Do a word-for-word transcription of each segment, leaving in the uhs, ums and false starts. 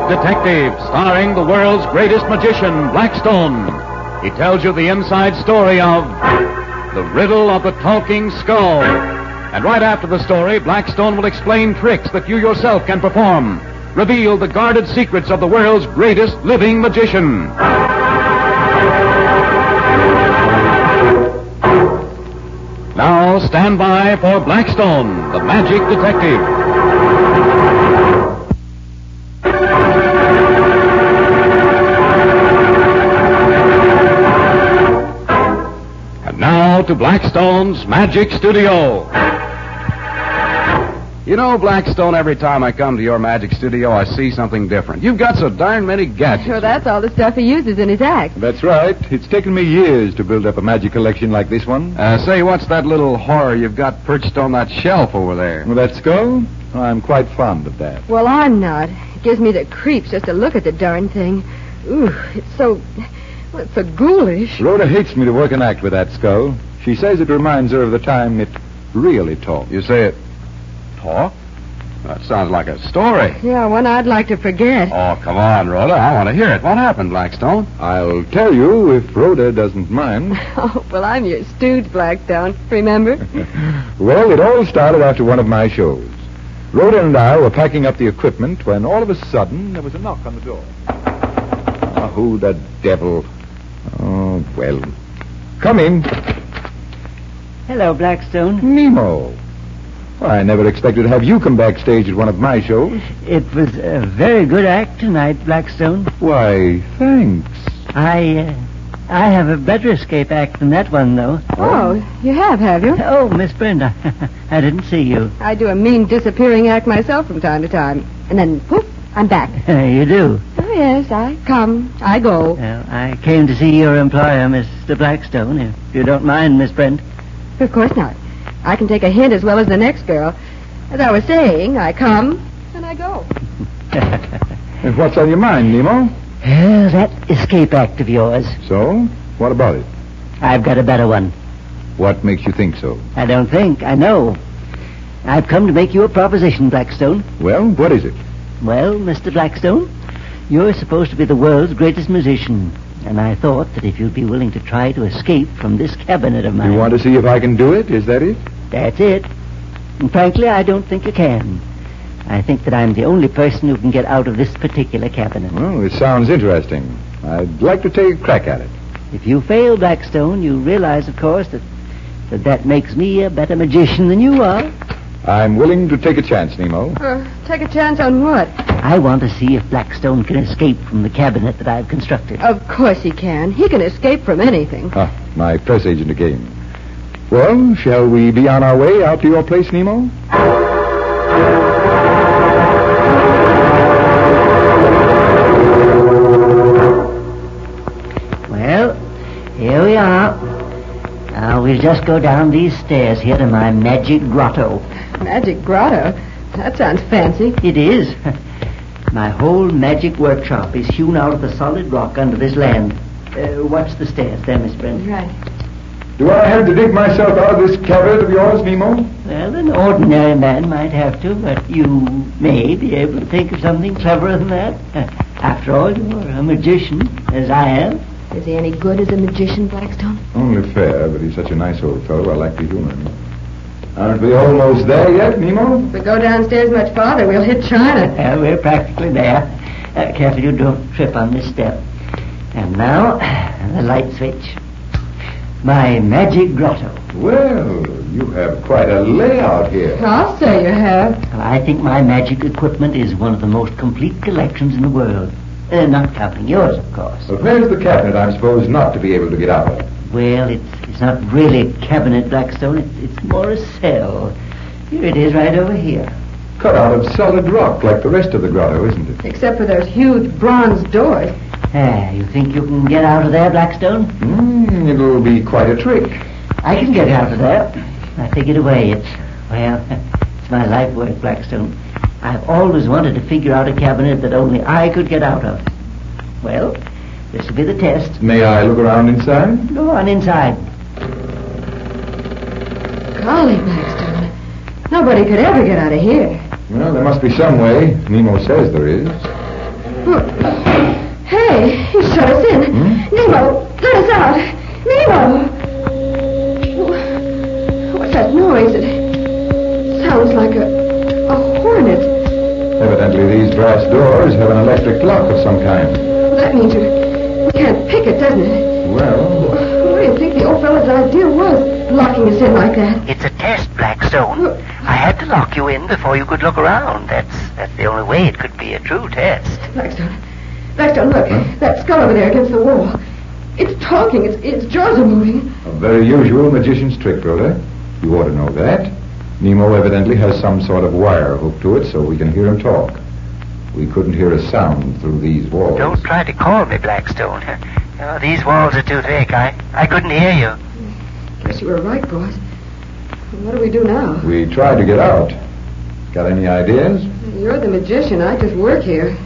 Detective, starring the world's greatest magician, Blackstone. He tells you the inside story of The Riddle of the Talking Skull. And right after the story, Blackstone will explain tricks that you yourself can perform. Reveal the guarded secrets of the world's greatest living magician. Now stand by for Blackstone, the Magic Detective. Now to Blackstone's Magic Studio. You know, Blackstone, every time I come to your magic studio, I see something different. You've got so darn many gadgets. Sure, that's all the stuff he uses in his act. That's right. It's taken me years to build up a magic collection like this one. Uh, say, what's that little horror you've got perched on that shelf over there? Well, that skull? I'm quite fond of that. Well, I'm not. It gives me the creeps just to look at the darn thing. Ooh, it's so... Well, it's so ghoulish. Rhoda hates me to work an act with that skull. She says it reminds her of the time it really talked. You say it talk? That sounds like a story. Yeah, one I'd like to forget. Oh, come on, Rhoda. I want to hear it. What happened, Blackstone? I'll tell you if Rhoda doesn't mind. Oh, well, I'm your stooge, Blackstone. Remember? Well, it all started after one of my shows. Rhoda and I were packing up the equipment when all of a sudden there was a knock on the door. Oh, who the devil? Oh, well. Come in. Hello, Blackstone. Nemo. Well, I never expected to have you come backstage at one of my shows. It was a very good act tonight, Blackstone. Why, thanks. I, uh, I have a better escape act than that one, though. Oh, you have, have you? Oh, Miss Brenda, I didn't see you. I do a mean disappearing act myself from time to time. And then, poof, I'm back. You do? Oh, yes, I come, I go. Well, I came to see your employer, Mister Blackstone, if you don't mind, Miss Brent. Of course not. I can take a hint as well as the next girl. As I was saying, I come, and I go. And what's on your mind, Nemo? Well, that escape act of yours. So? What about it? I've got a better one. What makes you think so? I don't think, I know. I've come to make you a proposition, Blackstone. Well, what is it? Well, Mister Blackstone, you're supposed to be the world's greatest musician. And I thought that if you'd be willing to try to escape from this cabinet of mine... You want to see if I can do it? Is that it? That's it. And frankly, I don't think you can. I think that I'm the only person who can get out of this particular cabinet. Well, it sounds interesting. I'd like to take a crack at it. If you fail, Blackstone, you realize, of course, that that, that makes me a better magician than you are. I'm willing to take a chance, Nemo. Uh, take a chance on what? I want to see if Blackstone can escape from the cabinet that I've constructed. Of course he can. He can escape from anything. Ah, my press agent again. Well, shall we be on our way out to your place, Nemo? Well, here we are. Now, we'll just go down these stairs here to my magic grotto. Magic grotto? That sounds fancy. It is. My whole magic workshop is hewn out of the solid rock under this land. Uh, watch the stairs there, Miss Brent. Right. Do I have to dig myself out of this cabinet of yours, Nemo? Well, an ordinary man might have to, but you may be able to think of something cleverer than that. After all, you're a magician, as I am. Is he any good as a magician, Blackstone? Only fair, but he's such a nice old fellow. I like to humor him. Aren't we almost there yet, Nemo? If we go downstairs much farther, we'll hit China. Well, we're practically there. Uh, careful you don't trip on this step. And now, the light switch. My magic grotto. Well, you have quite a layout here. I'll say you have. I think my magic equipment is one of the most complete collections in the world. Uh, not counting yours, of course. But where's the cabinet I'm supposed not to be able to get out of? Well, it's it's not really a cabinet, Blackstone. It's, it's more a cell. Here it is right over here. Cut out of solid rock like the rest of the grotto, isn't it? Except for those huge bronze doors. Ah, you think you can get out of there, Blackstone? Mm, it'll be quite a trick. I can get out of there. I figured away. It's, well, it's my life work, Blackstone. I've always wanted to figure out a cabinet that only I could get out of. Well, this will be the test. May I look around inside? Go on inside. Golly, Blackstone. Nobody could ever get out of here. Well, there must be some way. Nemo says there is. Hey, he shut us in. Hmm? Nemo, let us out. Nemo! What's that noise? It sounds like a, a hornet. Evidently, these brass doors have an electric lock of some kind. Well, that means you, we can't pick it, doesn't it? Well, What do you think the old fellow's idea was, locking us in like that? It's a test, Blackstone. I had to lock you in before you could look around. That's that's the only way it could be a true test. Blackstone. Blackstone, look. That skull over there against the wall. It's talking. Its, its jaws are moving. a very usual magician's trick, Rhoda. You ought to know that. Nemo evidently has some sort of wire hooked to it so we can hear him talk. We couldn't hear a sound through these walls. Don't try to call me, Blackstone. You know, these walls are too thick. I, I couldn't hear you. Guess you were right, boss. What do we do now? We tried to get out. Got any ideas? You're the magician. I just work here.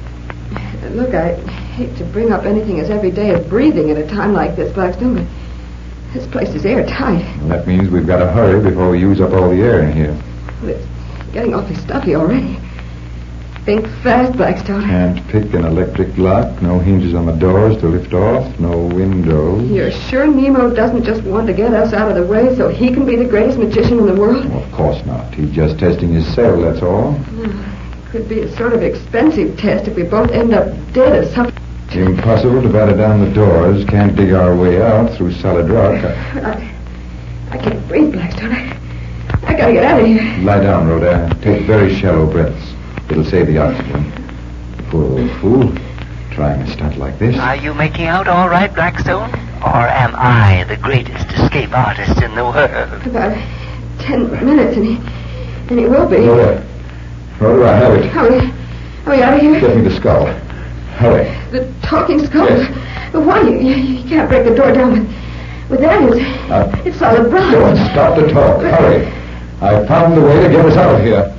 Look, I hate to bring up anything as everyday as breathing at a time like this, Blackstone, but this place is airtight. Well, that means we've got to hurry before we use up all the air in here. Well, it's getting awfully stuffy already. Think fast, Blackstone. Can't pick an electric lock, no hinges on the doors to lift off, no windows. You're sure Nemo doesn't just want to get us out of the way so he can be the greatest magician in the world? Well, of course not. He's just testing his cell, that's all. Could be a sort of expensive test if we both end up dead or something. Impossible to batter down the doors. Can't dig our way out through solid rock. I, I can't breathe, Blackstone. I, I gotta get out of here. Lie down, Rhoda. Take very shallow breaths. It'll save the oxygen. Poor old fool. Trying a stunt like this. Are you making out all right, Blackstone? Or am I the greatest escape artist in the world? About ten minutes, and he, and he will be. Rhoda. Rhoda, hurry. Are we, are we out of here? Get me the skull. Hurry. The talking skull? Yes. Why? You, you, you can't break the door down with, with that. It's, Uh, it's solid bronze. Don't stop to talk. Hurry. I found the way to get us out of here.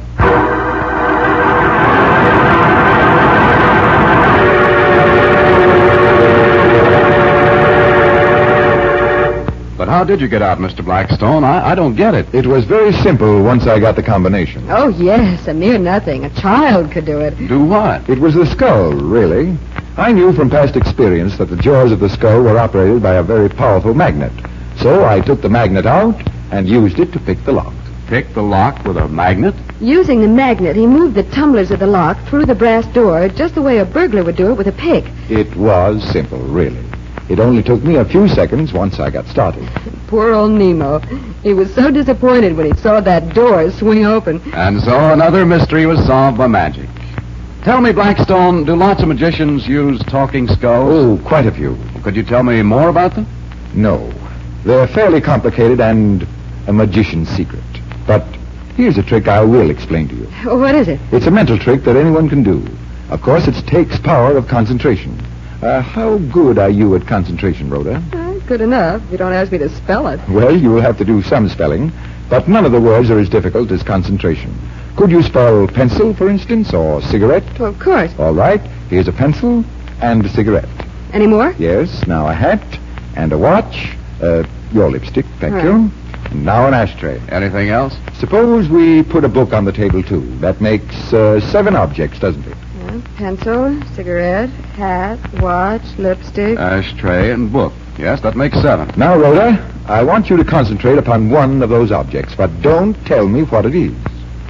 But how did you get out, Mister Blackstone? I, I don't get it. It was very simple once I got the combination. Oh, yes, a mere nothing. A child could do it. Do what? It was the skull, really. I knew from past experience that the jaws of the skull were operated by a very powerful magnet. So I took the magnet out and used it to pick the lock. Pick the lock with a magnet? Using the magnet, he moved the tumblers of the lock through the brass door just the way a burglar would do it with a pick. It was simple, really. It only took me a few seconds once I got started. Poor old Nemo. He was so disappointed when he saw that door swing open. And so another mystery was solved by magic. Tell me, Blackstone, do lots of magicians use talking skulls? Oh, quite a few. Could you tell me more about them? No. They're fairly complicated and a magician's secret. But here's a trick I will explain to you. What is it? It's a mental trick that anyone can do. Of course, it takes power of concentration. Uh, how good are you at concentration, Rhoda? Uh, good enough. You don't ask me to spell it. Well, you will have to do some spelling, but none of the words are as difficult as concentration. Could you spell pencil, for instance, or cigarette? Well, of course. All right, here's a pencil and a cigarette. Any more? Yes, now a hat and a watch. Uh, your lipstick, thank Right. you. And now an ashtray. Anything else? Suppose we put a book on the table, too. That makes uh, seven objects, doesn't it? Yeah. Pencil, cigarette, hat, watch, lipstick. Ashtray and book. Yes, that makes seven. Now, Rhoda, I want you to concentrate upon one of those objects, but don't tell me what it is.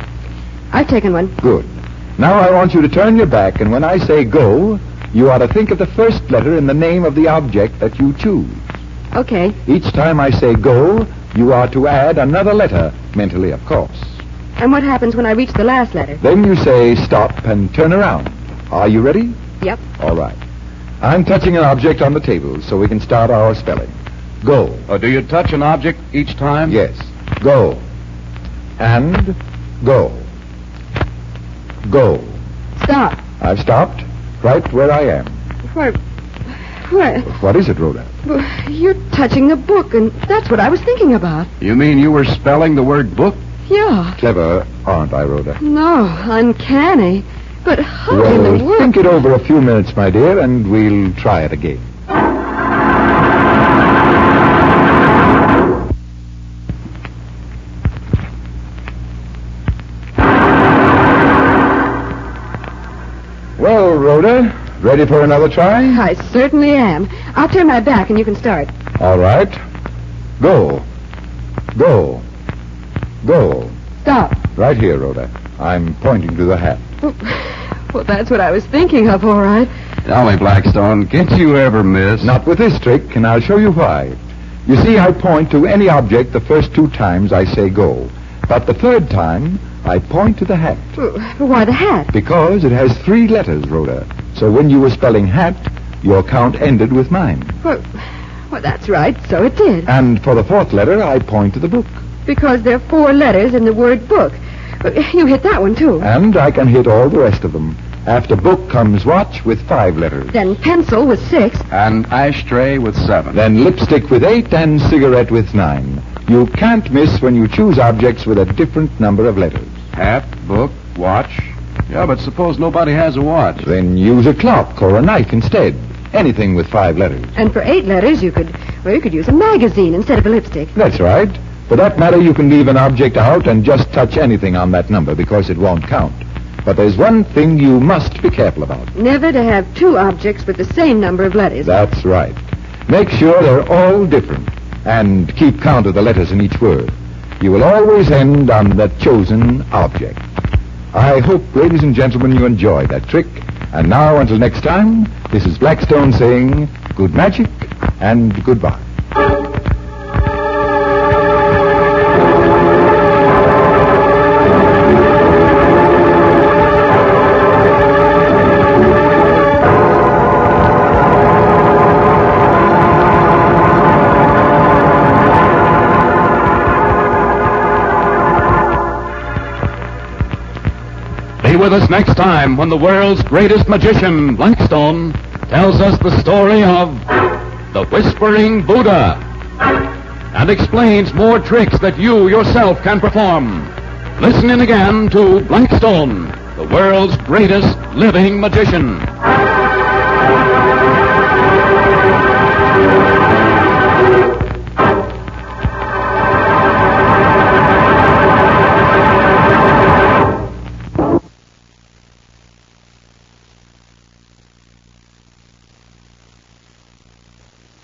I've taken one. Good. Now I want you to turn your back, and when I say go, you ought to think of the first letter in the name of the object that you choose. Okay. Each time I say go, you are to add another letter, mentally, of course. And what happens when I reach the last letter? Then you say stop and turn around. Are you ready? Yep. All right. I'm touching an object on the table so we can start our spelling. Go. Uh, do you touch an object each time? Yes. Go. And go. Go. Stop. I've stopped right where I am. Why, why, What is it, Rhoda? you're touching the book, and that's what I was thinking about. You mean you were spelling the word book? Yeah. Clever, aren't I, Rhoda? No, uncanny. But how in the Well, world... think it over a few minutes, my dear, and we'll try it again. Well, Rhoda, Rhoda? Ready for another try? I certainly am. I'll turn my back and you can start. All right. Go. Go. Go. Stop. Right here, Rhoda. I'm pointing to the hat. Well, well, that's what I was thinking of, all right. Tell me, Blackstone, can't you ever miss? Not with this trick, and I'll show you why. You see, I point to any object the first two times I say go. But the third time, I point to the hat. Well, why the hat? Because it has three letters, Rhoda. So when you were spelling hat, your count ended with mine. Well, well, that's right. So it did. And for the fourth letter, I point to the book. Because there are four letters in the word book. Well, you hit that one, too. And I can hit all the rest of them. After book comes watch with five letters. Then pencil with six. And ashtray with seven. Then lipstick with eight and cigarette with nine. You can't miss when you choose objects with a different number of letters. Hat, book, watch. Yeah, but suppose nobody has a watch. Then use a clock or a knife instead. Anything with five letters. And for eight letters, you could, well, you could use a magazine instead of a lipstick. That's right. For that matter, you can leave an object out and just touch anything on that number because it won't count. But there's one thing you must be careful about. Never to have two objects with the same number of letters. That's right. Make sure they're all different. And keep count of the letters in each word. You will always end on that chosen object. I hope, ladies and gentlemen, you enjoyed that trick. And now, until next time, this is Blackstone saying good magic and goodbye. Be with us next time when the world's greatest magician, Blackstone, tells us the story of the Whispering Buddha and explains more tricks that you yourself can perform. Listen in again to Blackstone, the world's greatest living magician.